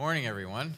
Morning, everyone.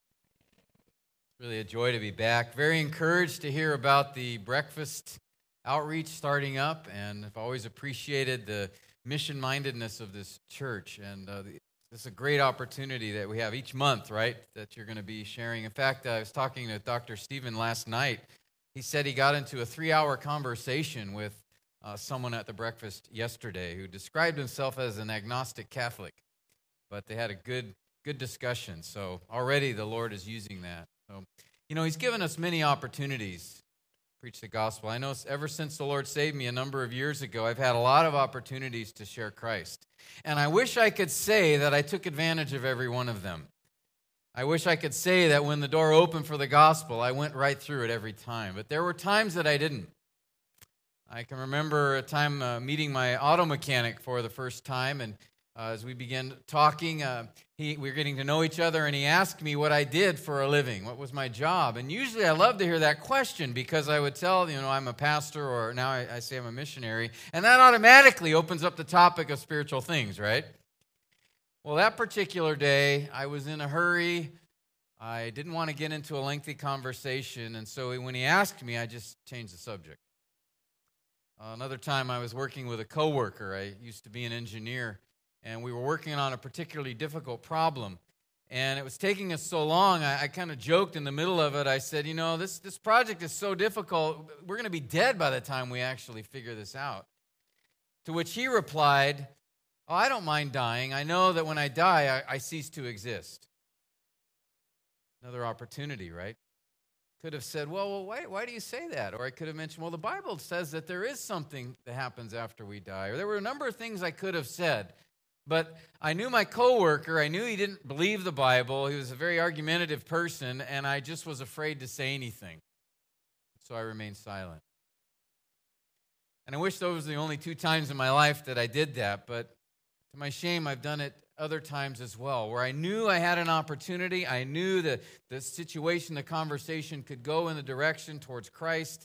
It's really a joy to be back. Very encouraged to hear about the breakfast outreach starting up, and I've always appreciated the mission-mindedness of this church. And this is a great opportunity that we have each month, right, that you're going to be sharing. In fact, I was talking to Dr. Stephen last night. He said he got into a 3-hour conversation with someone at the breakfast yesterday who described himself as an agnostic Catholic, but they had a good discussion. So already the Lord is using that. So, He's given us many opportunities to preach the gospel. I know ever since the Lord saved me a number of years ago, I've had a lot of opportunities to share Christ. And I wish I could say that I took advantage of every one of them. I wish I could say that when the door opened for the gospel, I went right through it every time. But there were times that I didn't. I can remember a time meeting my auto mechanic for the first time, and as we began talking, we were getting to know each other, and he asked me what I did for a living, what was my job. And usually I love to hear that question because I would tell, I'm a pastor, or now I say I'm a missionary, and that automatically opens up the topic of spiritual things, right? Well, that particular day, I was in a hurry. I didn't want to get into a lengthy conversation, and so when he asked me, I just changed the subject. Another time I was working with a coworker. I used to be an engineer, and we were working on a particularly difficult problem. And it was taking us so long, I kind of joked in the middle of it. I said, this project is so difficult, we're going to be dead by the time we actually figure this out. To which he replied, "Oh, I don't mind dying. I know that when I die, I cease to exist." Another opportunity, right? Could have said, well, why do you say that? Or I could have mentioned, well, the Bible says that there is something that happens after we die. Or there were a number of things I could have said. But I knew my coworker. I knew he didn't believe the Bible. He was a very argumentative person, and I just was afraid to say anything. So I remained silent. And I wish those were the only 2 times in my life that I did that, but to my shame, I've done it other times as well, where I knew I had an opportunity. I knew that the situation, the conversation could go in the direction towards Christ,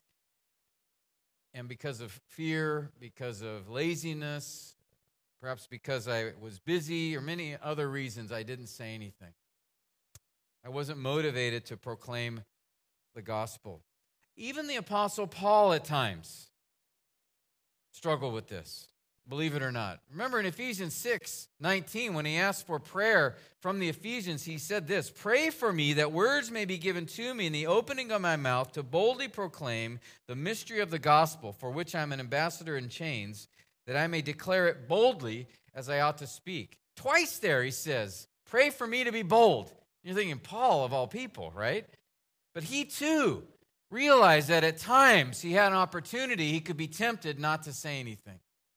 and because of fear, because of laziness, perhaps because I was busy or many other reasons, I didn't say anything. I wasn't motivated to proclaim the gospel. Even the Apostle Paul at times struggled with this, believe it or not. Remember in Ephesians 6:19, when he asked for prayer from the Ephesians, he said this: "Pray for me that words may be given to me in the opening of my mouth to boldly proclaim the mystery of the gospel, for which I am an ambassador in chains, that I may declare it boldly as I ought to speak." Twice there he says, pray for me to be bold. You're thinking, Paul of all people, right? But he too realized that at times he had an opportunity, he could be tempted not to say anything.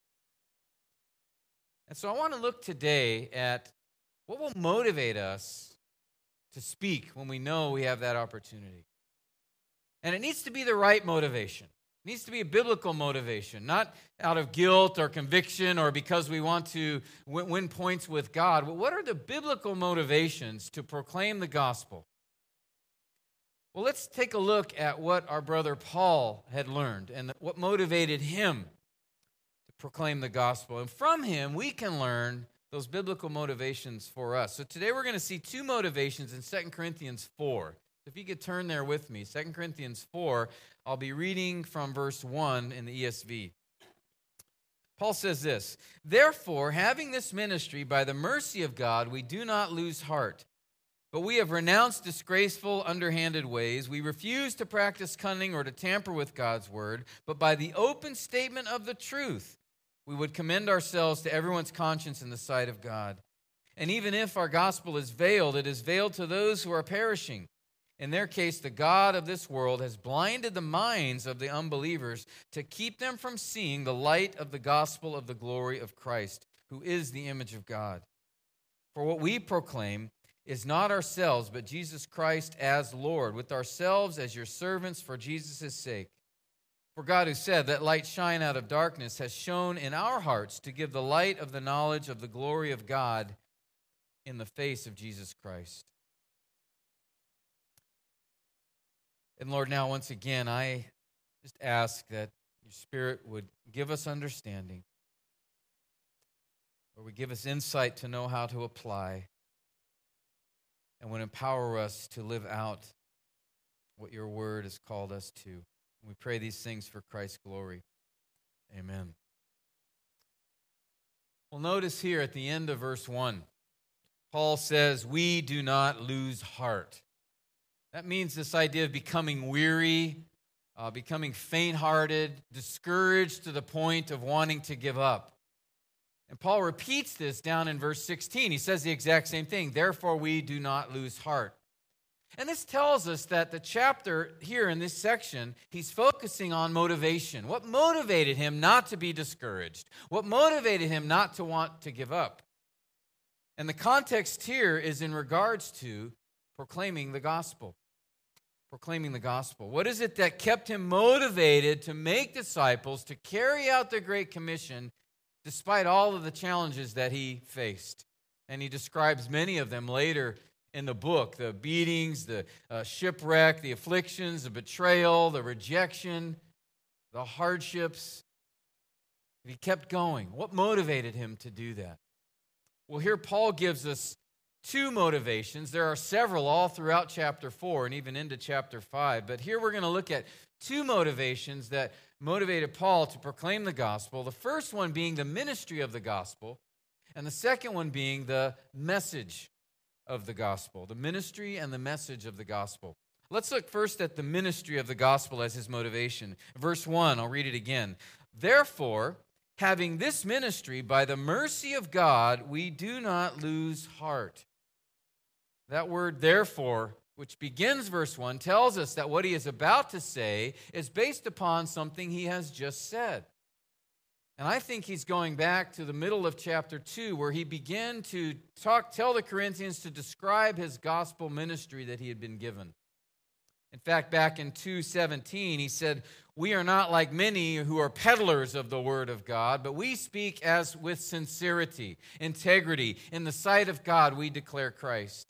And so I want to look today at what will motivate us to speak when we know we have that opportunity. And it needs to be the right motivation. It needs to be a biblical motivation, not out of guilt or conviction or because we want to win points with God. But what are the biblical motivations to proclaim the gospel? Well, let's take a look at what our brother Paul had learned and what motivated him to proclaim the gospel. And from him, we can learn those biblical motivations for us. So today we're going to see 2 motivations in 2 Corinthians 4. If you could turn there with me, 2 Corinthians 4, I'll be reading from verse 1 in the ESV. Paul says this: "Therefore, having this ministry by the mercy of God, we do not lose heart. But we have renounced disgraceful, underhanded ways. We refuse to practice cunning or to tamper with God's word, but by the open statement of the truth, we would commend ourselves to everyone's conscience in the sight of God. And even if our gospel is veiled, it is veiled to those who are perishing. In their case, the God of this world has blinded the minds of the unbelievers to keep them from seeing the light of the gospel of the glory of Christ, who is the image of God. For what we proclaim is not ourselves, but Jesus Christ as Lord, with ourselves as your servants for Jesus' sake. For God, who said, 'Let light shine out of darkness,' has shone in our hearts to give the light of the knowledge of the glory of God in the face of Jesus Christ." And Lord, now once again, I just ask that your Spirit would give us understanding, or would give us insight to know how to apply. and would empower us to live out what your word has called us to. We pray these things for Christ's glory. Amen. Well, notice here at the end of verse 1, Paul says, we do not lose heart. That means this idea of becoming weary, becoming faint-hearted, discouraged to the point of wanting to give up. And Paul repeats this down in verse 16. He says the exact same thing. Therefore, we do not lose heart. And this tells us that the chapter here in this section, he's focusing on motivation. What motivated him not to be discouraged? What motivated him not to want to give up? And the context here is in regards to proclaiming the gospel. Proclaiming the gospel. What is it that kept him motivated to make disciples, to carry out the Great Commission, despite all of the challenges that he faced? And he describes many of them later in the book, the beatings, the shipwreck, the afflictions, the betrayal, the rejection, the hardships. He kept going. What motivated him to do that? Well, here Paul gives us two motivations. There are several all throughout chapter 4 and even into chapter 5. But here we're going to look at two motivations that motivated Paul to proclaim the gospel. The first one being the ministry of the gospel, and the second one being the message of the gospel. The ministry and the message of the gospel. Let's look first at the ministry of the gospel as his motivation. Verse 1, I'll read it again. Therefore, having this ministry by the mercy of God, we do not lose heart. That word, therefore, which begins verse 1, tells us that what he is about to say is based upon something he has just said. And I think he's going back to the middle of chapter 2, where he began to tell the Corinthians to describe his gospel ministry that he had been given. In fact, back in 2:17, he said, we are not like many who are peddlers of the word of God, but we speak as with sincerity, integrity. In the sight of God, we declare Christ.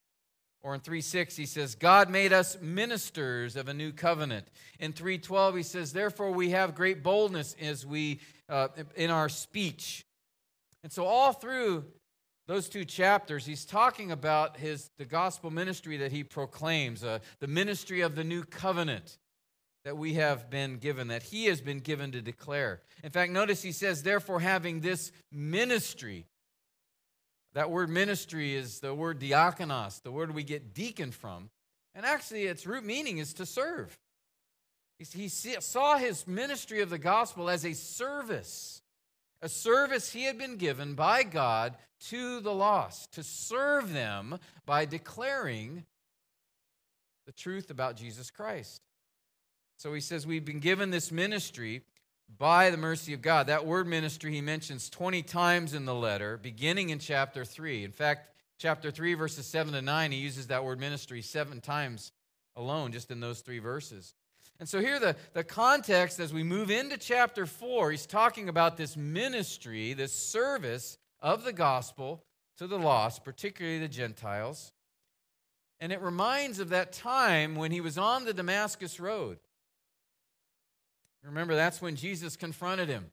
Or in 3:6, he says, God made us ministers of a new covenant. In 3:12, he says, therefore we have great boldness as we in our speech. And so all through those two chapters, he's talking about the gospel ministry that he proclaims, the ministry of the new covenant that we have been given, that he has been given to declare. In fact, notice he says, therefore having this ministry. That word ministry is the word diakonos, the word we get deacon from. And actually, its root meaning is to serve. He saw his ministry of the gospel as a service he had been given by God to the lost, to serve them by declaring the truth about Jesus Christ. So he says we've been given this ministry by the mercy of God. That word ministry he mentions 20 times in the letter, beginning in chapter 3. In fact, chapter 3, verses 7 to 9, he uses that word ministry 7 times alone, just in those 3 verses. And so here the context as we move into chapter 4, he's talking about this ministry, this service of the gospel to the lost, particularly the Gentiles. And it reminds of that time when he was on the Damascus Road. Remember, that's when Jesus confronted him.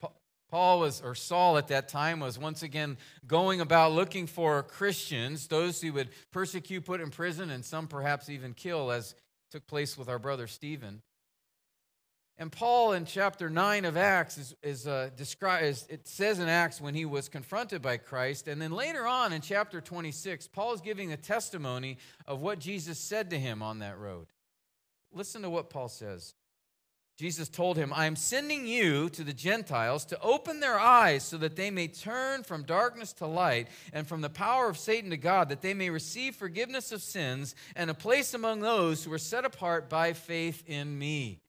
Saul at that time was once again going about looking for Christians, those who would persecute, put in prison, and some perhaps even kill, as took place with our brother Stephen. And Paul in chapter 9 of Acts is described, it says in Acts when he was confronted by Christ. And then later on in chapter 26, Paul is giving a testimony of what Jesus said to him on that road. Listen to what Paul says. Jesus told him, I am sending you to the Gentiles to open their eyes so that they may turn from darkness to light and from the power of Satan to God, that they may receive forgiveness of sins and a place among those who are set apart by faith in me.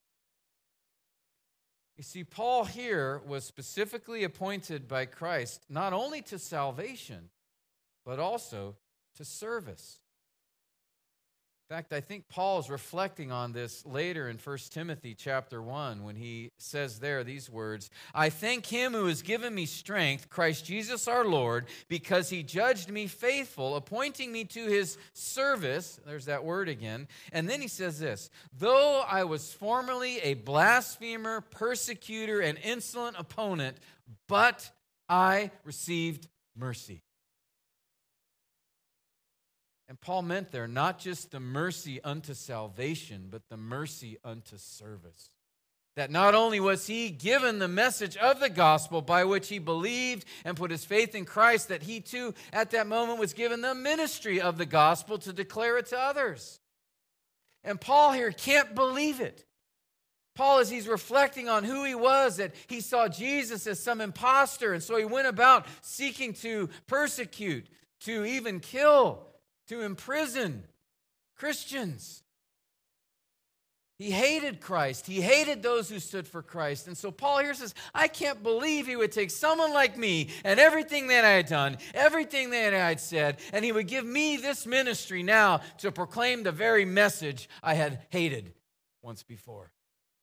You see, Paul here was specifically appointed by Christ not only to salvation, but also to service. In fact, I think Paul is reflecting on this later in 1 Timothy chapter 1 when he says there these words, I thank him who has given me strength, Christ Jesus our Lord, because he judged me faithful, appointing me to his service. There's that word again. And then he says this, though I was formerly a blasphemer, persecutor, and insolent opponent, but I received mercy. And Paul meant there not just the mercy unto salvation, but the mercy unto service. That not only was he given the message of the gospel by which he believed and put his faith in Christ, that he too at that moment was given the ministry of the gospel to declare it to others. And Paul here can't believe it. Paul, as he's reflecting on who he was, that he saw Jesus as some imposter, and so he went about seeking to persecute, to even kill, to imprison Christians. He hated Christ. He hated those who stood for Christ. And so Paul here says, I can't believe he would take someone like me and everything that I had done, everything that I had said, and he would give me this ministry now to proclaim the very message I had hated once before.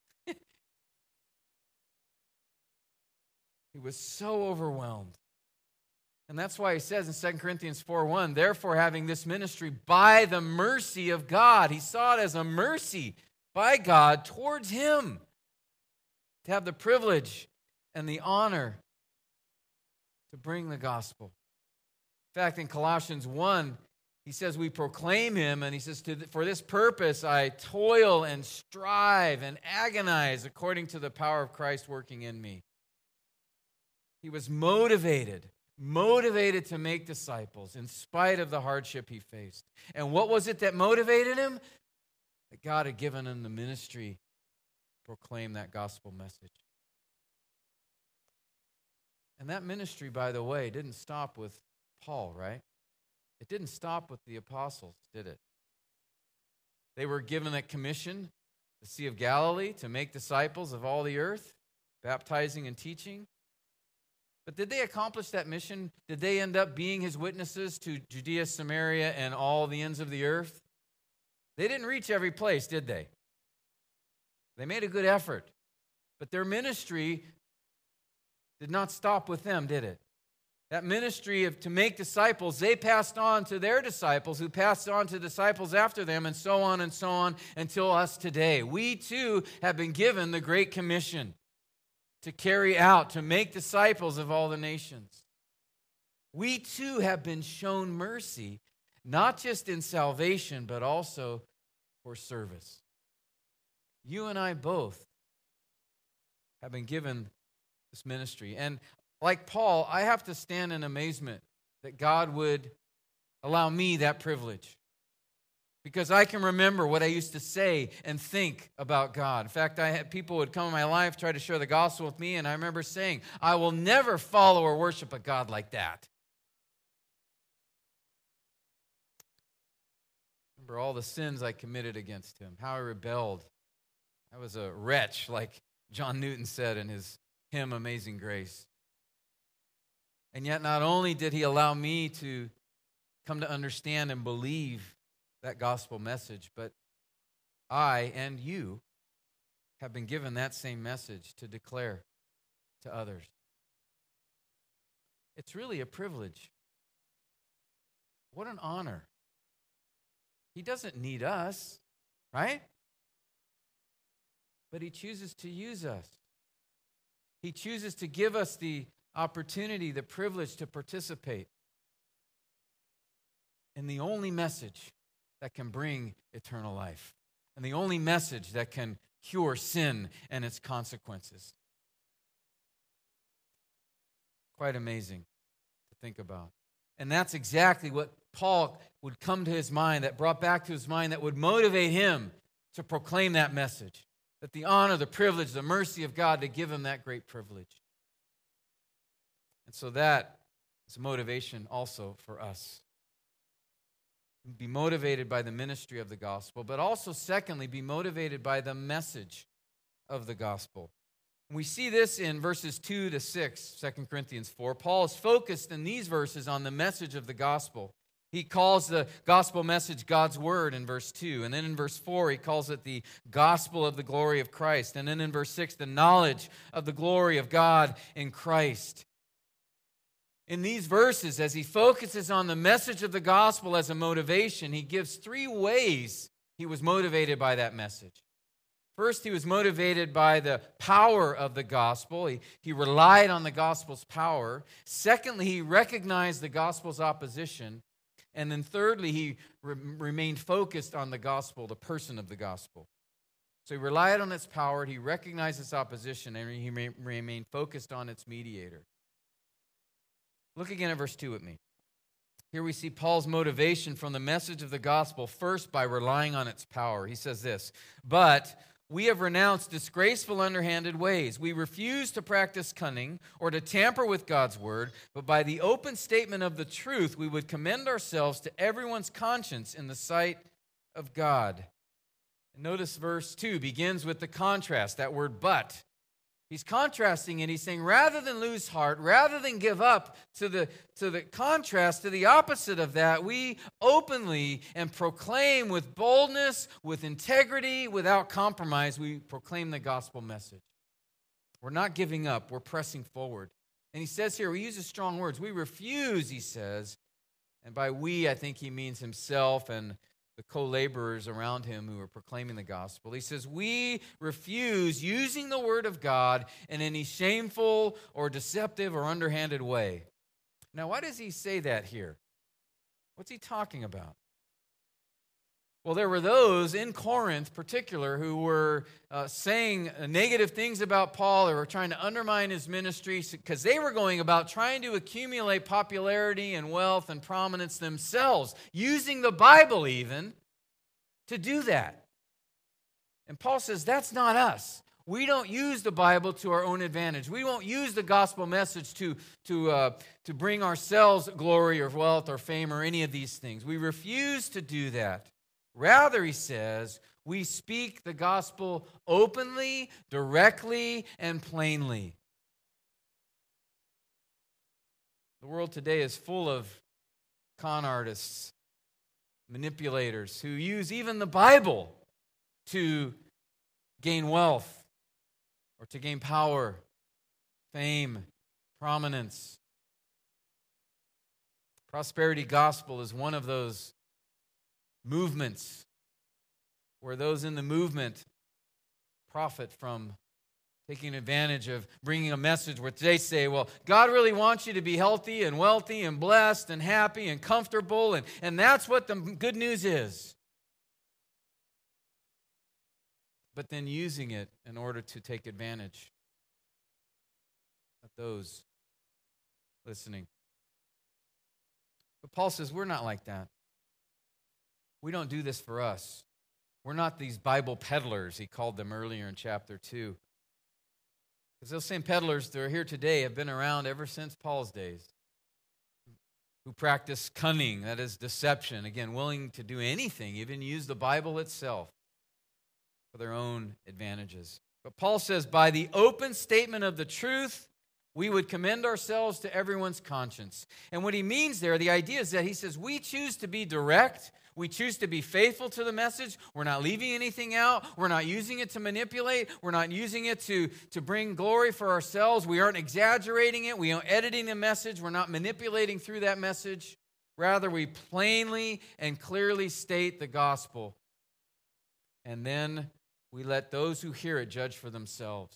He was so overwhelmed. And that's why he says in 2 Corinthians 4:1, therefore having this ministry by the mercy of God. He saw it as a mercy by God towards him to have the privilege and the honor to bring the gospel. In fact, in Colossians 1, he says we proclaim him, and he says, for this purpose I toil and strive and agonize according to the power of Christ working in me. He was motivated to make disciples in spite of the hardship he faced. And what was it that motivated him? That God had given him the ministry to proclaim that gospel message. And that ministry, by the way, didn't stop with Paul, right? It didn't stop with the apostles, did it? They were given a commission, the Sea of Galilee, to make disciples of all the earth, baptizing and teaching. But did they accomplish that mission? Did they end up being his witnesses to Judea, Samaria, and all the ends of the earth? They didn't reach every place, did they? They made a good effort. But their ministry did not stop with them, did it? That ministry to make disciples, they passed on to their disciples, who passed on to disciples after them, and so on until us today. We too have been given the Great Commission to carry out, to make disciples of all the nations. We too have been shown mercy, not just in salvation, but also for service. You and I both have been given this ministry. And like Paul, I have to stand in amazement that God would allow me that privilege. Because I can remember what I used to say and think about God. In fact, I had people would come in my life, try to share the gospel with me, and I remember saying, I will never follow or worship a God like that. Remember all the sins I committed against him, how I rebelled. I was a wretch, like John Newton said in his hymn, Amazing Grace. And yet not only did he allow me to come to understand and believe that gospel message, but I and you have been given that same message to declare to others. It's really a privilege. What an honor. He doesn't need us, right? But he chooses to use us. He chooses to give us the opportunity, the privilege to participate in the only message that can bring eternal life, and the only message that can cure sin and its consequences. Quite amazing to think about. And that's exactly what Paul would come to his mind, that brought back to his mind, that would motivate him to proclaim that message. That the honor, the privilege, the mercy of God to give him that great privilege. And so that is motivation also for us. Be motivated by the ministry of the gospel, but also, secondly, be motivated by the message of the gospel. And we see this in verses 2 to 6, 2 Corinthians 4. Paul is focused in these verses on the message of the gospel. He calls the gospel message God's word in verse 2. And then in verse 4, he calls it the gospel of the glory of Christ. And then in verse 6, the knowledge of the glory of God in Christ. In these verses, as he focuses on the message of the gospel as a motivation, he gives three ways he was motivated by that message. First, he was motivated by the power of the gospel. He relied on the gospel's power. Secondly, he recognized the gospel's opposition. And then thirdly, he remained focused on the gospel, the person of the gospel. So he relied on its power, he recognized its opposition, and he remained focused on its mediator. Look again at verse 2 with me. Here we see Paul's motivation from the message of the gospel, first by relying on its power. He says this, "But we have renounced disgraceful, underhanded ways. We refuse to practice cunning or to tamper with God's word, but by the open statement of the truth, we would commend ourselves to everyone's conscience in the sight of God." And notice verse 2 begins with the contrast, that word "but." He's contrasting it. He's saying rather than lose heart, rather than give up to the contrast, to the opposite of that, we openly and proclaim with boldness, with integrity, without compromise, we proclaim the gospel message. We're not giving up. We're pressing forward. And he says here, he uses strong words. We refuse, he says, and by we, I think he means himself and the co-laborers around him who are proclaiming the gospel. He says, we refuse using the word of God in any shameful or deceptive or underhanded way. Now, why does he say that here? What's he talking about? Well, there were those in Corinth, particular, who were saying negative things about Paul. They were trying to undermine his ministry because they were going about trying to accumulate popularity and wealth and prominence themselves, using the Bible even to do that. And Paul says, that's not us. We don't use the Bible to our own advantage. We won't use the gospel message to bring ourselves glory or wealth or fame or any of these things. We refuse to do that. Rather, he says, we speak the gospel openly, directly, and plainly. The world today is full of con artists, manipulators who use even the Bible to gain wealth or to gain power, fame, prominence. Prosperity gospel is one of those movements where those in the movement profit from taking advantage of bringing a message where they say, well, God really wants you to be healthy and wealthy and blessed and happy and comfortable, and that's what the good news is. But then using it in order to take advantage of those listening. But Paul says we're not like that. We don't do this for us. We're not these Bible peddlers, he called them earlier in chapter 2. Because those same peddlers that are here today have been around ever since Paul's days, who practice cunning, that is deception, again, willing to do anything, even use the Bible itself for their own advantages. But Paul says, by the open statement of the truth, we would commend ourselves to everyone's conscience. And what he means there, the idea is that he says, we choose to be direct. We choose to be faithful to the message. We're not leaving anything out. We're not using it to manipulate. We're not using it to bring glory for ourselves. We aren't exaggerating it. We aren't editing the message. We're not manipulating through that message. Rather, we plainly and clearly state the gospel. And then we let those who hear it judge for themselves.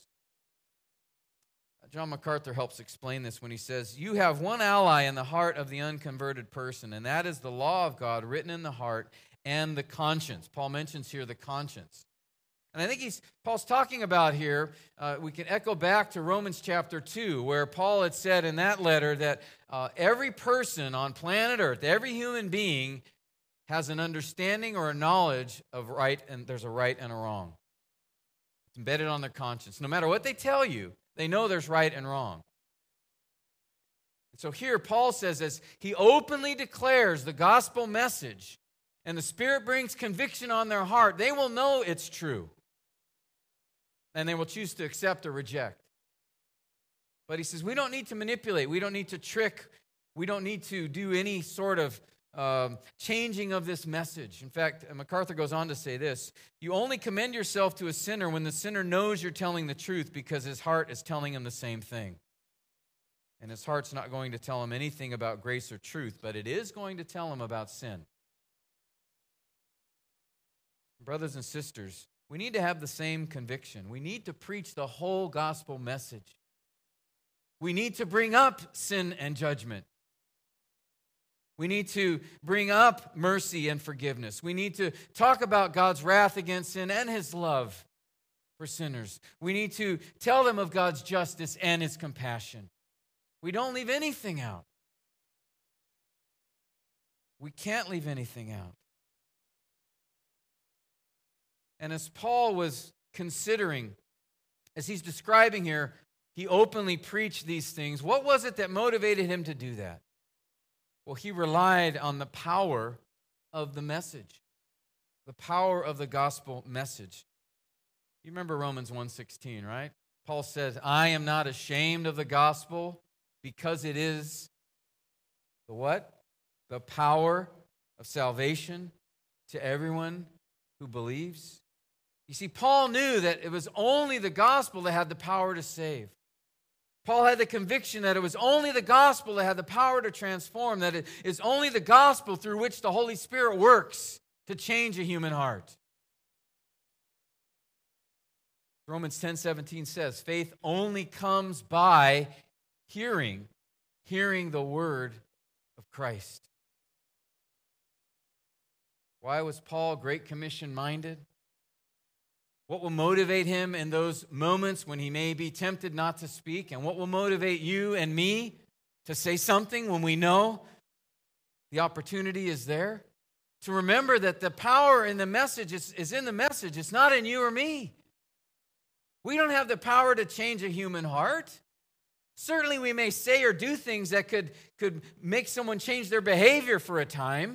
John MacArthur helps explain this when he says, you have one ally in the heart of the unconverted person, and that is the law of God written in the heart and the conscience. Paul mentions here the conscience. And I think Paul's talking about here, we can echo back to Romans chapter 2, where Paul had said in that letter that every person on planet Earth, every human being, has an understanding or a knowledge of right, and there's a right and a wrong. It's embedded on their conscience. No matter what they tell you, they know there's right and wrong. And so here Paul says, as he openly declares the gospel message and the Spirit brings conviction on their heart, they will know it's true. And they will choose to accept or reject. But he says, we don't need to manipulate. We don't need to trick. We don't need to do any sort of changing of this message. In fact, MacArthur goes on to say this: you only commend yourself to a sinner when the sinner knows you're telling the truth because his heart is telling him the same thing. And his heart's not going to tell him anything about grace or truth, but it is going to tell him about sin. Brothers and sisters, we need to have the same conviction. We need to preach the whole gospel message. We need to bring up sin and judgment. We need to bring up mercy and forgiveness. We need to talk about God's wrath against sin and His love for sinners. We need to tell them of God's justice and His compassion. We don't leave anything out. We can't leave anything out. And as Paul was considering, as he's describing here, he openly preached these things. What was it that motivated him to do that? Well, he relied on the power of the message, the power of the gospel message. You remember Romans 1:16, right? Paul says, I am not ashamed of the gospel because it is the what? The power of salvation to everyone who believes. You see, Paul knew that it was only the gospel that had the power to save. Paul had the conviction that it was only the gospel that had the power to transform, that it is only the gospel through which the Holy Spirit works to change a human heart. Romans 10:17 says, faith only comes by hearing the word of Christ. Why was Paul Great Commission minded? What will motivate him in those moments when he may be tempted not to speak? And what will motivate you and me to say something when we know the opportunity is there? To remember that the power in the message is in the message. It's not in you or me. We don't have the power to change a human heart. Certainly we may say or do things that could make someone change their behavior for a time,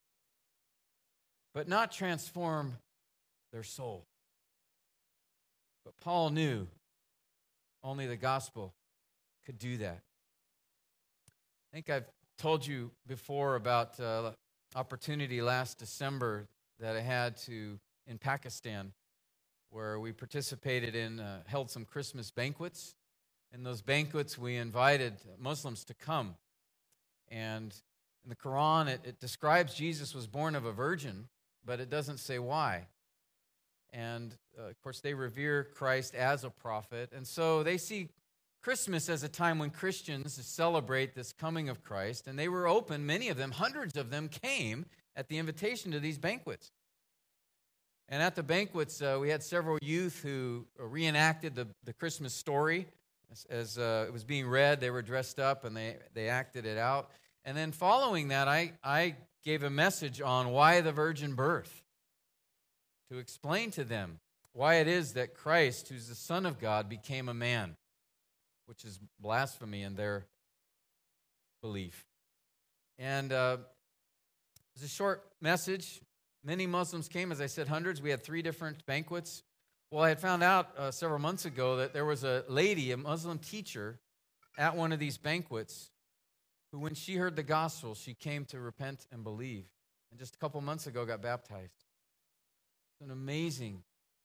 but not transform their soul. But Paul knew only the gospel could do that. I think I've told you before about opportunity last December that I had in Pakistan, where we participated in, held some Christmas banquets. In those banquets, we invited Muslims to come. And in the Quran, it describes Jesus was born of a virgin, but it doesn't say why. And, of course, they revere Christ as a prophet. And so they see Christmas as a time when Christians celebrate this coming of Christ. And they were open, many of them, hundreds of them came at the invitation to these banquets. And at the banquets, we had several youth who reenacted the Christmas story. As it was being read, they were dressed up and they acted it out. And then following that, I gave a message on why the virgin birth, to explain to them why it is that Christ, who's the Son of God, became a man, which is blasphemy in their belief. And it was a short message. Many Muslims came, as I said, hundreds. We had 3 different banquets. Well, I had found out several months ago that there was a lady, a Muslim teacher, at one of these banquets who, when she heard the gospel, she came to repent and believe. And just a couple months ago got baptized. It's an amazing.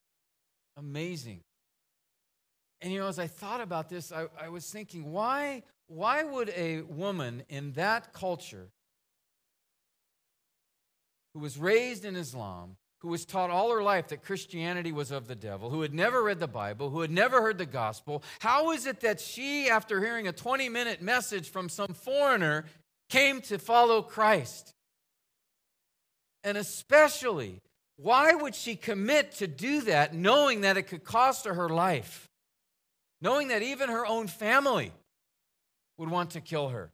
And, as I thought about this, I was thinking, why would a woman in that culture who was raised in Islam, who was taught all her life that Christianity was of the devil, who had never read the Bible, who had never heard the gospel, how is it that she, after hearing a 20-minute message from some foreigner, came to follow Christ? And especially, why would she commit to do that knowing that it could cost her life? Knowing that even her own family would want to kill her?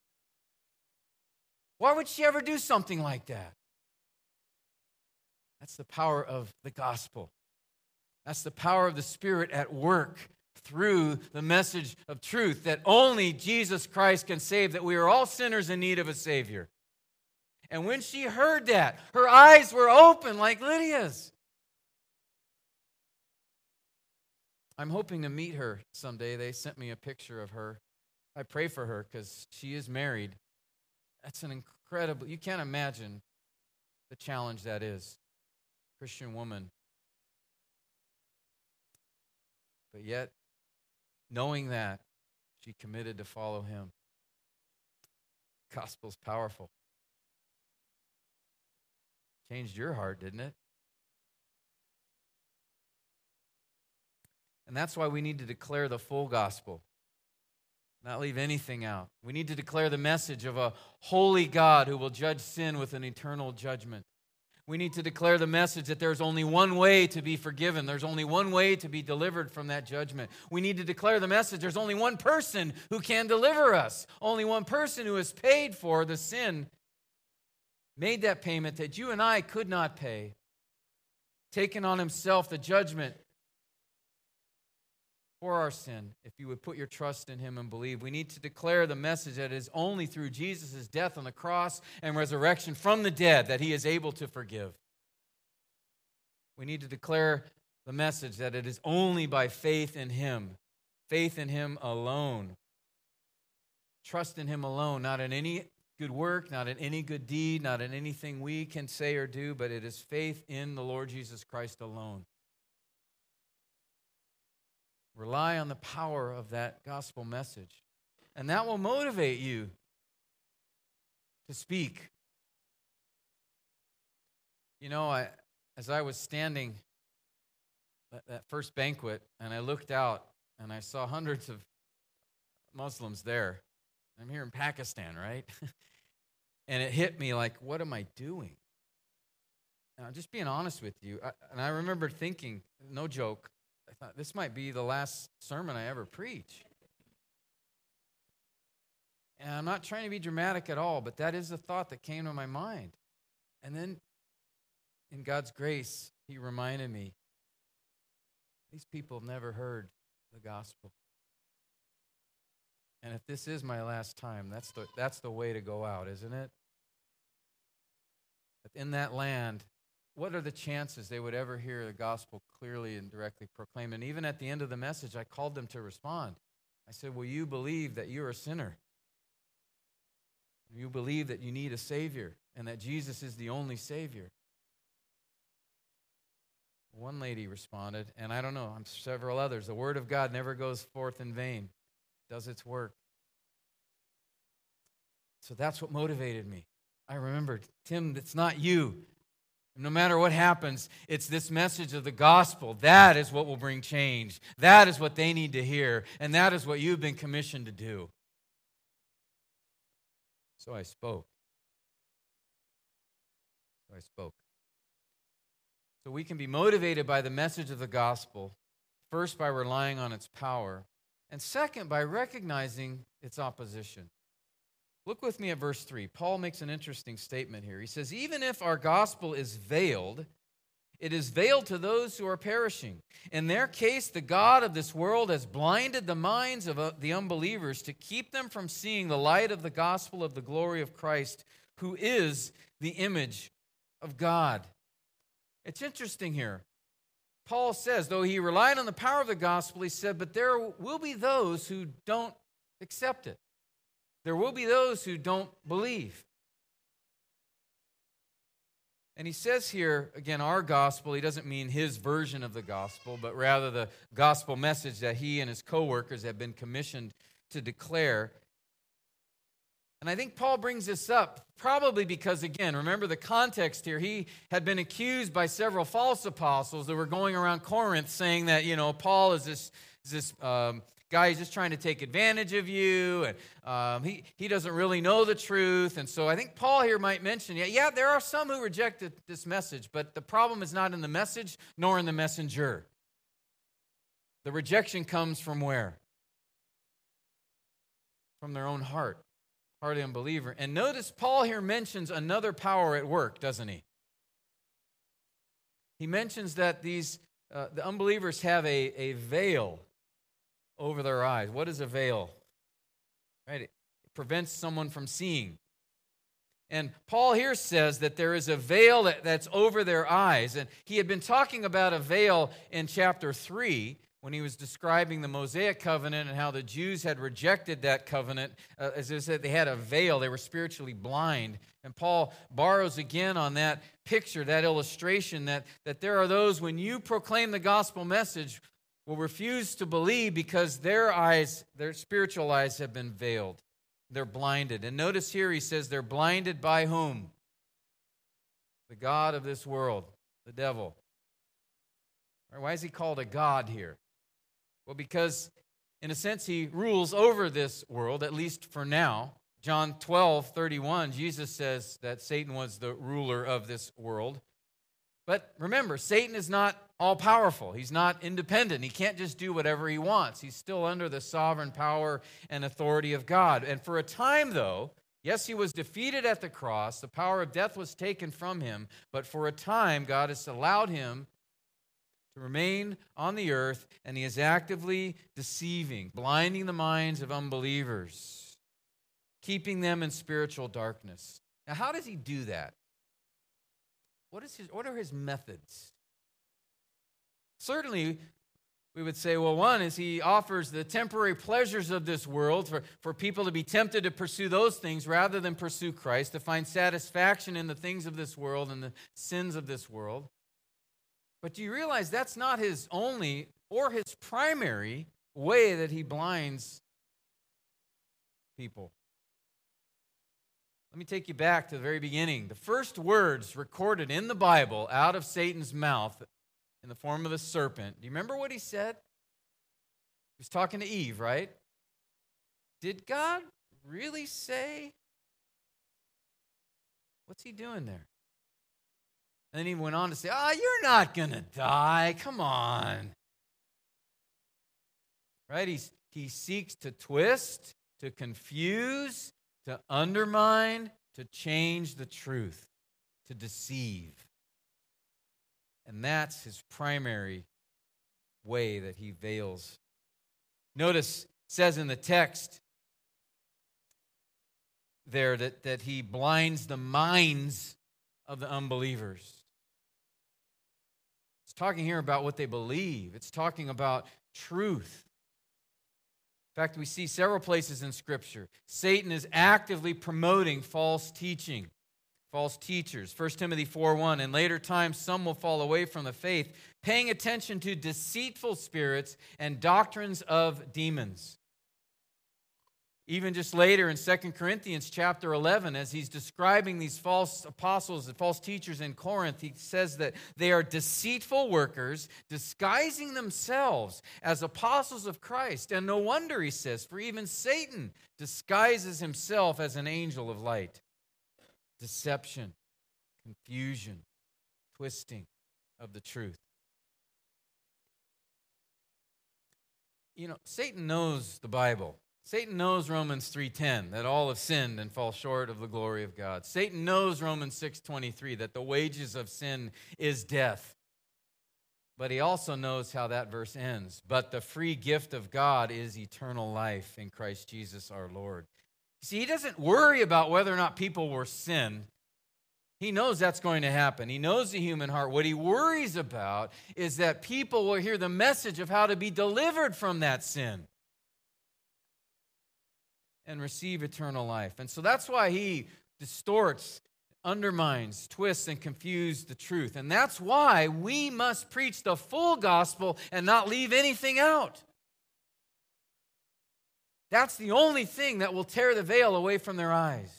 Why would she ever do something like that? That's the power of the gospel. That's the power of the Spirit at work through the message of truth that only Jesus Christ can save, that we are all sinners in need of a Savior. And when she heard that, her eyes were open like Lydia's. I'm hoping to meet her someday. They sent me a picture of her. I pray for her because she is married. That's an incredible, you can't imagine the challenge that is. Christian woman. But yet, knowing that, she committed to follow him. The gospel's powerful. Changed your heart, didn't it? And that's why we need to declare the full gospel. not leave anything out. We need to declare the message of a holy God who will judge sin with an eternal judgment. We need to declare the message that there's only one way to be forgiven. There's only one way to be delivered from that judgment. We need to declare the message there's only one person who can deliver us. Only one person who has paid for the sin, made that payment that you and I could not pay, taken on himself the judgment for our sin. If you would put your trust in him and believe, we need to declare the message that it is only through Jesus' death on the cross and resurrection from the dead that he is able to forgive. We need to declare the message that it is only by faith in him alone. Trust in him alone, not in any good work, not in any good deed, not in anything we can say or do, but it is faith in the Lord Jesus Christ alone. Rely on the power of that gospel message. And that will motivate you to speak. You know, as I was standing at that first banquet, and I looked out, and I saw hundreds of Muslims there. I'm here in Pakistan, right? And it hit me like, what am I doing? Now, just being honest with you, I remember thinking, no joke, I thought this might be the last sermon I ever preach. And I'm not trying to be dramatic at all, but that is the thought that came to my mind. And then, in God's grace, he reminded me, these people have never heard the gospel. And if this is my last time, that's the way to go out, isn't it? But in that land, what are the chances they would ever hear the gospel clearly and directly proclaimed? And even at the end of the message, I called them to respond. I said, will you believe that you're a sinner? Will you believe that you need a Savior and that Jesus is the only Savior? One lady responded, and I don't know, several others. The word of God never goes forth in vain. It does its work. So that's what motivated me. I remembered, Tim, it's not you. No matter what happens, it's this message of the gospel. That is what will bring change. That is what they need to hear. And that is what you've been commissioned to do. So I spoke. So we can be motivated by the message of the gospel, first by relying on its power, and second by recognizing its opposition. Look with me at verse 3. Paul makes an interesting statement here. He says, even if our gospel is veiled, it is veiled to those who are perishing. In their case, the God of this world has blinded the minds of the unbelievers to keep them from seeing the light of the gospel of the glory of Christ, who is the image of God. It's interesting here. Paul says, though he relied on the power of the gospel, he said, but there will be those who don't accept it. There will be those who don't believe. And he says here, again, our gospel, he doesn't mean his version of the gospel, but rather the gospel message that he and his co-workers have been commissioned to declare. And I think Paul brings this up probably because, again, remember the context here. He had been accused by several false apostles that were going around Corinth saying that, Paul is this guy is just trying to take advantage of you, and he doesn't really know the truth. And so I think Paul here might mention, yeah, there are some who rejected this message, but the problem is not in the message nor in the messenger. The rejection comes from where? From their own heart of the unbeliever. And notice Paul here mentions another power at work, doesn't he? He mentions that the unbelievers have a veil over their eyes. What is a veil? Right? It prevents someone from seeing. And Paul here says that there is a veil that's over their eyes. And he had been talking about a veil in chapter 3 when he was describing the Mosaic covenant and how the Jews had rejected that covenant. As I said, they had a veil. They were spiritually blind. And Paul borrows again on that picture, that illustration, that there are those, when you proclaim the gospel message, will refuse to believe because their spiritual eyes have been veiled. They're blinded. And notice here he says they're blinded by whom? The god of this world, the devil. Why is he called a god here? Well, because In a sense, he rules over this world, at least for now. John 12:31, Jesus says that Satan was the ruler of this world. But remember, Satan is not all-powerful. He's not independent. He can't just do whatever he wants. He's still under the sovereign power and authority of God. And for a time, though, yes, he was defeated at the cross. The power of death was taken from him. But for a time, God has allowed him to remain on the earth, and he is actively deceiving, blinding the minds of unbelievers, keeping them in spiritual darkness. Now, how does he do that? What are his methods? Certainly, we would say, well, one is he offers the temporary pleasures of this world for people to be tempted to pursue those things rather than pursue Christ, to find satisfaction in the things of this world and the sins of this world. But do you realize that's not his only or his primary way that he blinds people? Let me take you back to the very beginning. The first words recorded in the Bible out of Satan's mouth in the form of a serpent. Do you remember what he said? He was talking to Eve, right? Did God really say? What's he doing there? And then he went on to say, you're not going to die. Come on. Right? He seeks to twist, to confuse, to undermine, to change the truth, to deceive. And that's his primary way that he veils. Notice it says in the text there that he blinds the minds of the unbelievers. It's talking here about what they believe. It's talking about truth. In fact, we see several places in Scripture. Satan is actively promoting false teaching, false teachers. 1 Timothy 4:1, in later times some will fall away from the faith, paying attention to deceitful spirits and doctrines of demons. Even just later in 2 Corinthians chapter 11, as he's describing these false apostles and false teachers in Corinth, he says that they are deceitful workers, disguising themselves as apostles of Christ. And no wonder, he says, for even Satan disguises himself as an angel of light. Deception, confusion, twisting of the truth. You know, Satan knows the Bible. Satan knows Romans 3:10, that all have sinned and fall short of the glory of God. Satan knows Romans 6:23, that the wages of sin is death. But he also knows how that verse ends. But the free gift of God is eternal life in Christ Jesus our Lord. See, he doesn't worry about whether or not people will sin. He knows that's going to happen. He knows the human heart. What he worries about is that people will hear the message of how to be delivered from that sin and receive eternal life. And so that's why he distorts, undermines, twists, and confuses the truth. And that's why we must preach the full gospel and not leave anything out. That's the only thing that will tear the veil away from their eyes.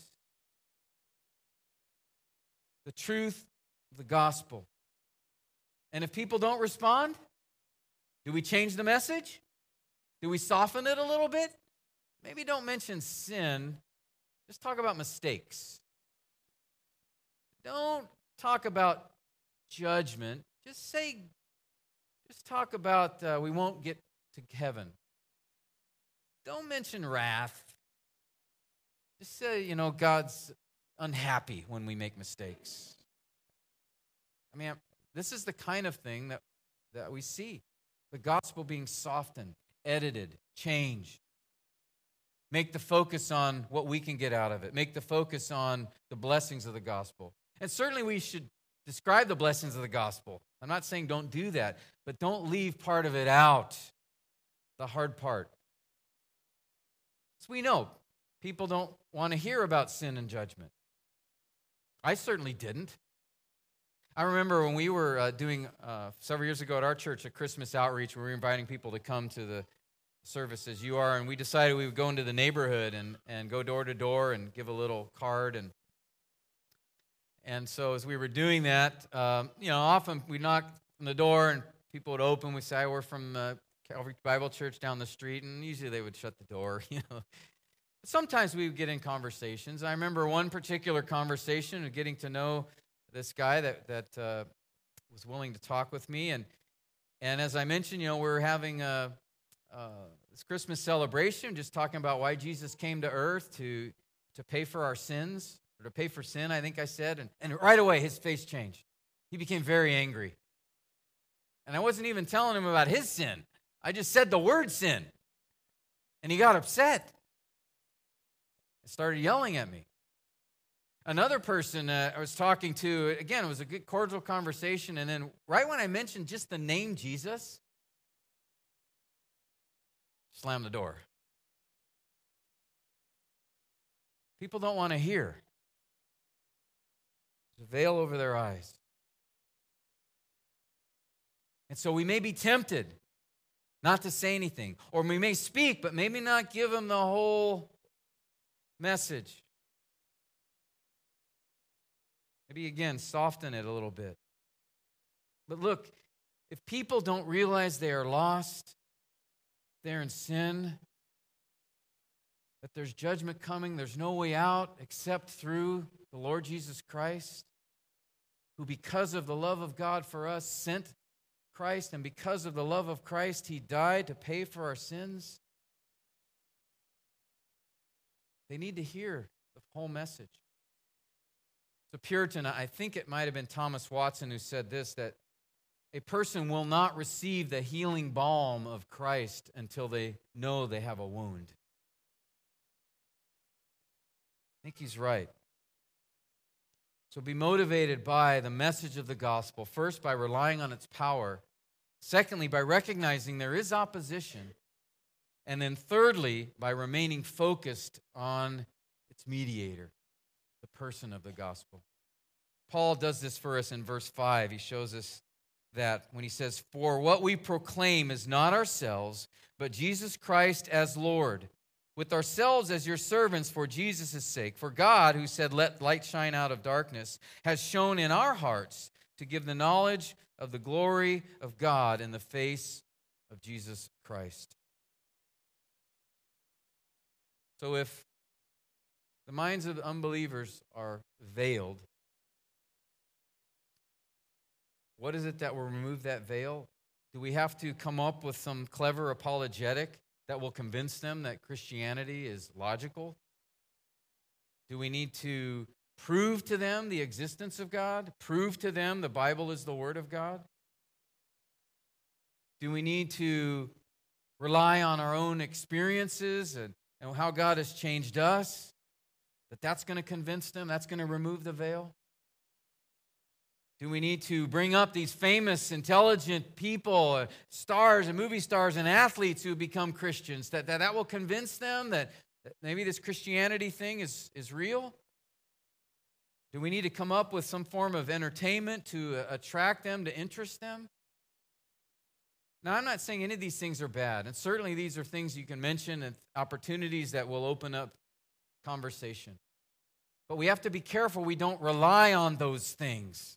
The truth of the gospel. And if people don't respond, do we change the message? Do we soften it a little bit? Maybe don't mention sin. Just talk about mistakes. Don't talk about judgment. Just talk about we won't get to heaven. Don't mention wrath. Just say, God's unhappy when we make mistakes. I mean, this is the kind of thing that we see. The gospel being softened, edited, changed. Make the focus on what we can get out of it. Make the focus on the blessings of the gospel. And certainly we should describe the blessings of the gospel. I'm not saying don't do that, but don't leave part of it out, the hard part. So we know people don't want to hear about sin and judgment. I certainly didn't. I remember when we were doing, several years ago at our church, a Christmas outreach, where we were inviting people to come to the service as you are, and we decided we would go into the neighborhood and go door to door and give a little card. And so as we were doing that, often we knock on the door and people would open. We say, we're from Calvary Bible Church down the street, and usually they would shut the door, Sometimes we would get in conversations. I remember one particular conversation of getting to know this guy that was willing to talk with me, and as I mentioned, we were having this Christmas celebration, just talking about why Jesus came to earth to pay for our sins, or to pay for sin, I think I said, and right away his face changed. He became very angry. And I wasn't even telling him about his sin. I just said the word sin. And he got upset. He started yelling at me. Another person I was talking to, again, it was a good cordial conversation, and then right when I mentioned just the name Jesus, slammed the door. People don't want to hear. There's a veil over their eyes. And so we may be tempted not to say anything, or we may speak, but maybe not give them the whole message. Maybe, again, soften it a little bit. But look, if people don't realize they are lost, they're in sin, that there's judgment coming, there's no way out except through the Lord Jesus Christ, who because of the love of God for us sent Christ, and because of the love of Christ, He died to pay for our sins. They need to hear the whole message. The Puritan, I think it might have been Thomas Watson who said this, that a person will not receive the healing balm of Christ until they know they have a wound. I think he's right. So be motivated by the message of the gospel. First, by relying on its power. Secondly, by recognizing there is opposition. And then thirdly, by remaining focused on its mediator, the person of the gospel. Paul does this for us in verse 5. He shows us that when he says, "For what we proclaim is not ourselves, but Jesus Christ as Lord, with ourselves as your servants for Jesus' sake. For God, who said, 'Let light shine out of darkness,' has shown in our hearts to give the knowledge of the glory of God in the face of Jesus Christ." So if the minds of the unbelievers are veiled, what is it that will remove that veil? Do we have to come up with some clever apologetic that will convince them that Christianity is logical? Do we need to prove to them the existence of God? Prove to them the Bible is the Word of God? Do we need to rely on our own experiences and how God has changed us? That's going to convince them? That's going to remove the veil? Do we need to bring up these famous, intelligent people, stars and movie stars and athletes who become Christians, that will convince them that maybe this Christianity thing is real? Do we need to come up with some form of entertainment to attract them, to interest them? Now, I'm not saying any of these things are bad, and certainly these are things you can mention and opportunities that will open up conversation. But we have to be careful we don't rely on those things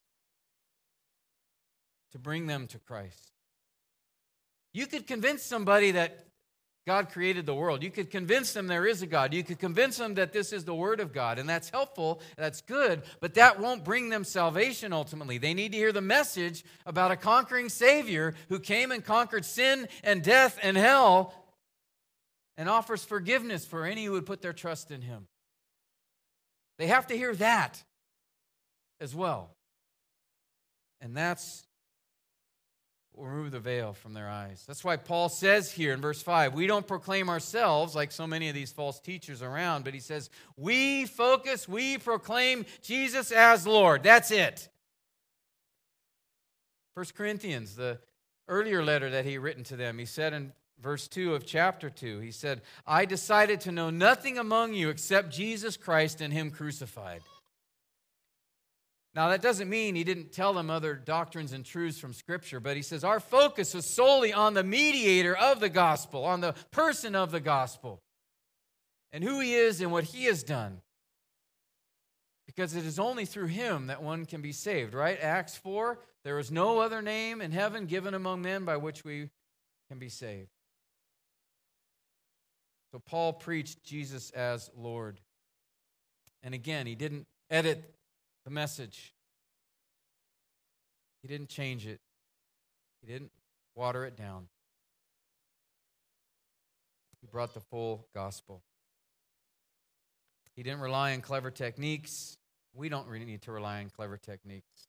to bring them to Christ. You could convince somebody that God created the world. You could convince them there is a God. You could convince them that this is the Word of God, and that's helpful, that's good, but that won't bring them salvation ultimately. They need to hear the message about a conquering Savior who came and conquered sin and death and hell and offers forgiveness for any who would put their trust in Him. They have to hear that as well. And that's will remove the veil from their eyes. That's why Paul says here in verse 5, we don't proclaim ourselves like so many of these false teachers around, but he says, we proclaim Jesus as Lord. That's it. 1 Corinthians, the earlier letter that he written to them, he said in verse 2 of chapter 2, he said, I decided to know nothing among you except Jesus Christ and Him crucified. Now, that doesn't mean he didn't tell them other doctrines and truths from Scripture, but he says our focus was solely on the mediator of the gospel, on the person of the gospel, and who He is and what He has done. Because it is only through Him that one can be saved, right? Acts 4, there is no other name in heaven given among men by which we can be saved. So Paul preached Jesus as Lord. And again, he didn't edit the message. He didn't change it. He didn't water it down. He brought the full gospel. He didn't rely on clever techniques. We don't really need to rely on clever techniques.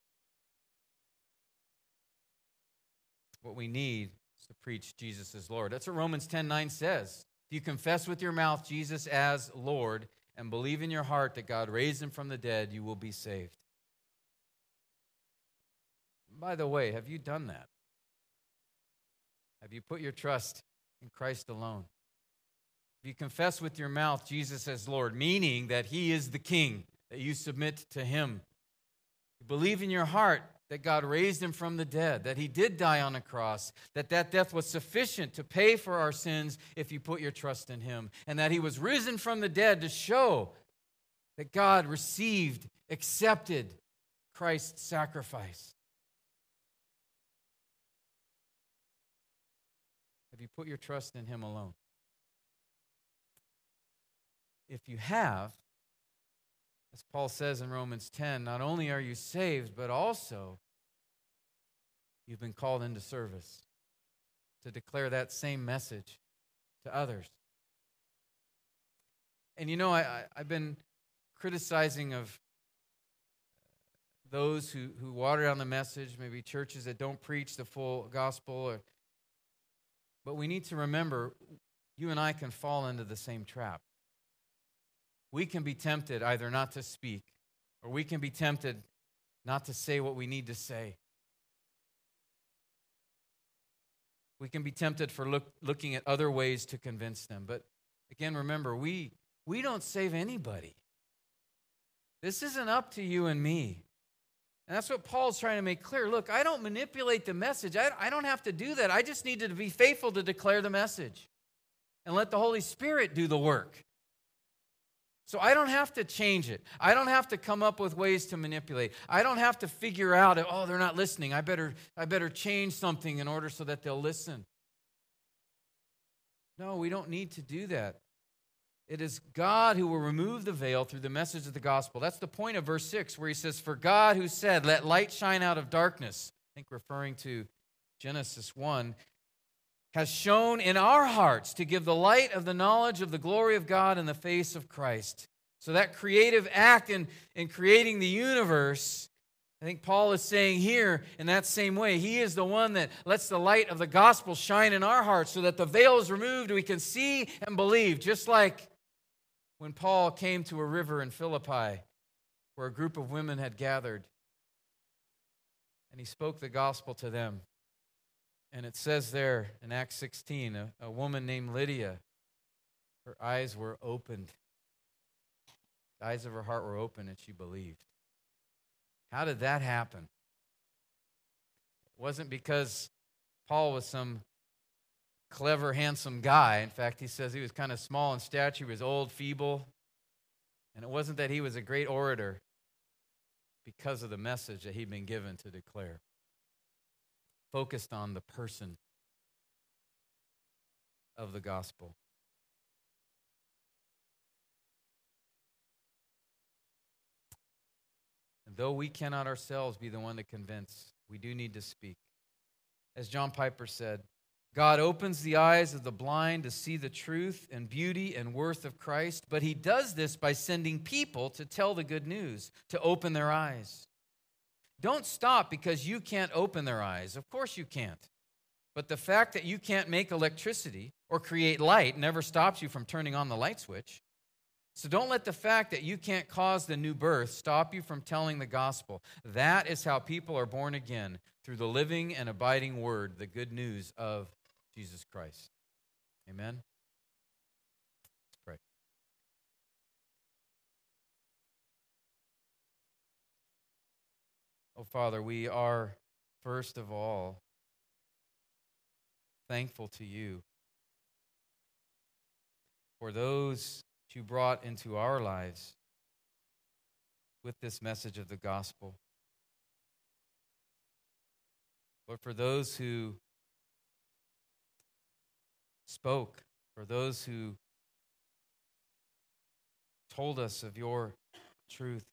What we need is to preach Jesus as Lord. That's what Romans 10:9 says. If you confess with your mouth Jesus as Lord and believe in your heart that God raised him from the dead, you will be saved. By the way, have you done that? Have you put your trust in Christ alone? If you confess with your mouth Jesus as Lord, meaning that he is the King, that you submit to him. You believe in your heart that God raised him from the dead, that he did die on a cross, that death was sufficient to pay for our sins if you put your trust in him, and that he was risen from the dead to show that God received, accepted Christ's sacrifice. Have you put your trust in him alone? If you have, as Paul says in Romans 10, not only are you saved, but also you've been called into service to declare that same message to others. And you know, I've been criticizing of those who water down the message, maybe churches that don't preach the full gospel. But we need to remember, you and I can fall into the same trap. We can be tempted either not to speak, or we can be tempted not to say what we need to say. We can be tempted for looking at other ways to convince them. But again, remember, we don't save anybody. This isn't up to you and me. And that's what Paul's trying to make clear. Look, I don't manipulate the message. I don't have to do that. I just need to be faithful to declare the message and let the Holy Spirit do the work. So I don't have to change it. I don't have to come up with ways to manipulate. I don't have to figure out, oh, they're not listening. I better change something in order so that they'll listen. No, we don't need to do that. It is God who will remove the veil through the message of the gospel. That's the point of verse 6 where he says, for God who said, let light shine out of darkness, I think referring to Genesis 1, has shone in our hearts to give the light of the knowledge of the glory of God in the face of Christ. So that creative act in creating the universe, I think Paul is saying here in that same way, he is the one that lets the light of the gospel shine in our hearts so that the veil is removed, we can see and believe, just like when Paul came to a river in Philippi where a group of women had gathered and he spoke the gospel to them. And it says there in Acts 16, a woman named Lydia, her eyes were opened. The eyes of her heart were open and she believed. How did that happen? It wasn't because Paul was some clever, handsome guy. In fact, he says he was kind of small in stature, he was old, feeble. And it wasn't that he was a great orator, because of the message that he'd been given to declare. Focused on the person of the gospel. And though we cannot ourselves be the one to convince, we do need to speak. As John Piper said, God opens the eyes of the blind to see the truth and beauty and worth of Christ, but he does this by sending people to tell the good news, to open their eyes. Don't stop because you can't open their eyes. Of course you can't. But the fact that you can't make electricity or create light never stops you from turning on the light switch. So don't let the fact that you can't cause the new birth stop you from telling the gospel. That is how people are born again, through the living and abiding word, the good news of Jesus Christ. Amen? Let's pray. Oh, Father, we are, first of all, thankful to you for those that you brought into our lives with this message of the gospel. Lord, for those who spoke, for those who told us of your truth.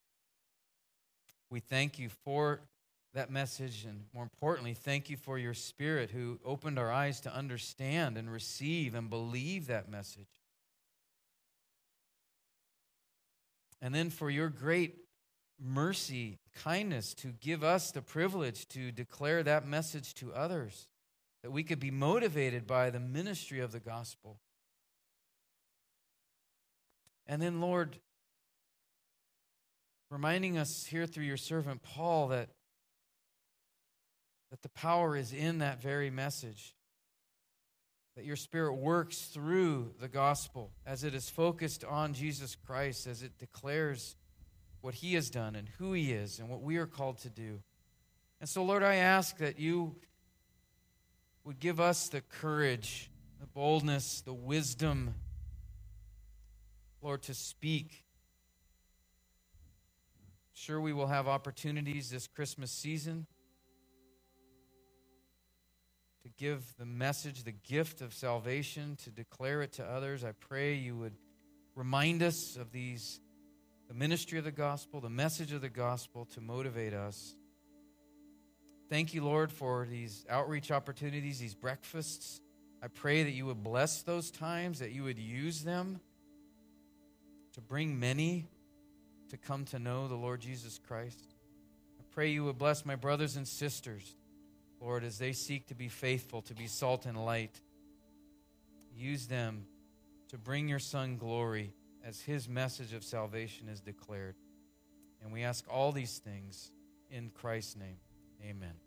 We thank you for that message, and more importantly, thank you for your Spirit who opened our eyes to understand and receive and believe that message. And then for your great mercy, kindness to give us the privilege to declare that message to others, that we could be motivated by the ministry of the gospel. And then, Lord, reminding us here through your servant Paul that the power is in that very message, that your Spirit works through the gospel as it is focused on Jesus Christ, as it declares what he has done and who he is and what we are called to do. And so, Lord, I ask that you would give us the courage, the boldness, the wisdom, Lord, to speak. Sure, we will have opportunities this Christmas season to give the message, the gift of salvation, to declare it to others. I pray you would remind us of the ministry of the gospel, the message of the gospel to motivate us. Thank you, Lord, for these outreach opportunities, these breakfasts. I pray that you would bless those times, that you would use them to bring many to come to know the Lord Jesus Christ. I pray you would bless my brothers and sisters, Lord, as they seek to be faithful, to be salt and light. Use them to bring your Son glory as his message of salvation is declared. And we ask all these things in Christ's name. Amen.